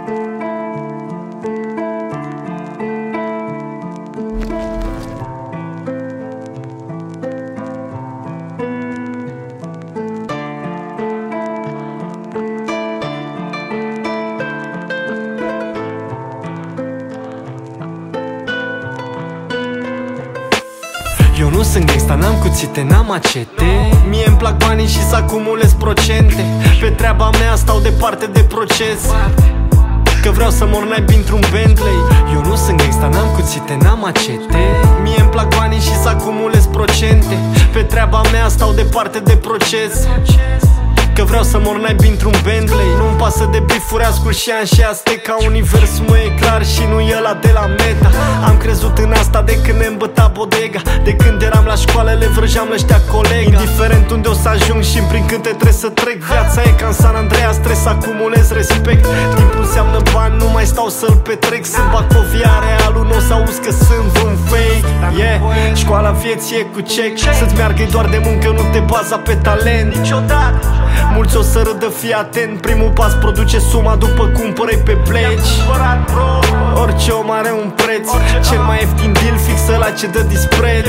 Eu nu sunt gangsta, n-am cuțite, n-am macete. Mie-mi plac banii și să acumulez procente. Pe treaba mea stau departe de proces, că vreau să mor naibii într-un Bentley. Eu nu sunt gangsta, n-am cuțite, n-am macete. Mie-mi plac banii și să acumulez procente. Pe treaba mea stau departe de proces, că vreau să mor naibii într-un Bentley. Nu-mi pasă de bifuri, ascult și an și Azteca. Universul meu e clar și nu e ăla de la Meta. Am crezut în asta de când ne îmbăta bodega. De când eram la școală le vrăjeam lăștea colega. Indiferent unde o să ajung și prin câte trebuie să trec. Viața e ca în San Andreas, trebuie să acumulez respect. Timpul înseamnă bani, nu mai stau să-l petrec. Sunt Bacovia realul, nu o să auzi că sunt un fake. Yeah, școala vieții e cu check. Să-ți meargă doar de muncă, nu te baza pe talent niciodată. Mulți o să râdă, fii atent. Primul pas produce suma după cumpărăi pe pleci. Orice om are un preț. Cel mai ieftin deal fix ăla ce dă dispreț.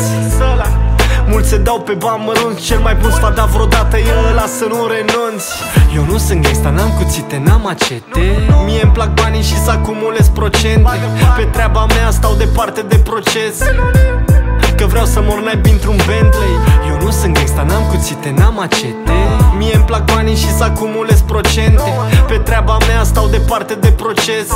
Mulți se dau pe bani mărunți. Cel mai bun sfat dat vreodată e ăla să nu renunți. Eu nu sunt gangsta, n-am cuțite, n-am macete. Mie-mi plac banii și să acumulez procente. Pe treaba mea stau departe de proces, că vreau să mor naibii într-un Bentley. Eu nu sunt gangsta, n-am cuțite, n-am macete. Mie-mi plac banii și să acumulez procente. Pe treaba mea stau departe de proces,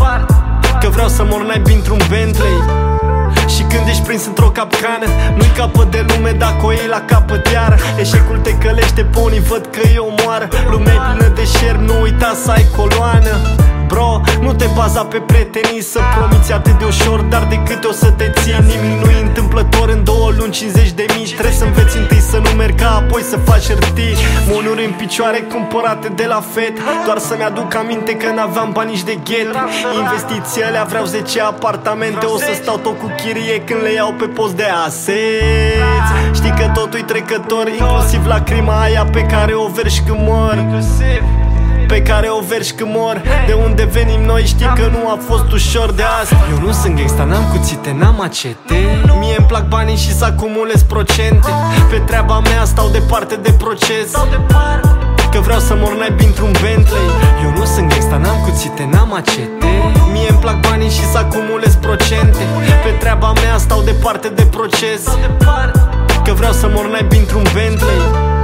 că vreau să mor naibii într-un Bentley. Și când ești prins într-o capcană, nu-i capăt de lume dacă o iei la capăt iară. Eșecul te călește pe unii, văd că e o moară. Lumea e plină de șerpi, nu uita să ai coloană. Bro, nu te baza pe prietenii, să promiți atât de ușor, dar de câte o să te ții. Nimic nu-i întâmplător în 2 luni, 50.000. Trebuie să înveți întâi să nu mergi, apoi să faci hârtii. Monuri în picioare cumpărate de la FED, doar să-mi aduc aminte că n-aveam bani nici de ghet. Investiții alea vreau 10 apartamente. O să stau tot cu chirie când le iau pe post de aseți. Știi că totul-i trecător, inclusiv la crima aia pe care o vergi când mor. Pe care o vergi când mor. De unde venim noi știi că nu a fost ușor de asta. Eu nu sunt gangsta, n-am cuțite, n-am macete. Mie-mi plac banii și să acumulez procente. Pe treaba mea stau departe de proces, că vreau să mor naibii într-un Bentley. Eu nu sunt gangsta, n-am cuțite, n-am macete. Mie-mi plac banii și să acumulez procente. Pe treaba mea stau departe de proces, că vreau să mor naibii într-un Bentley.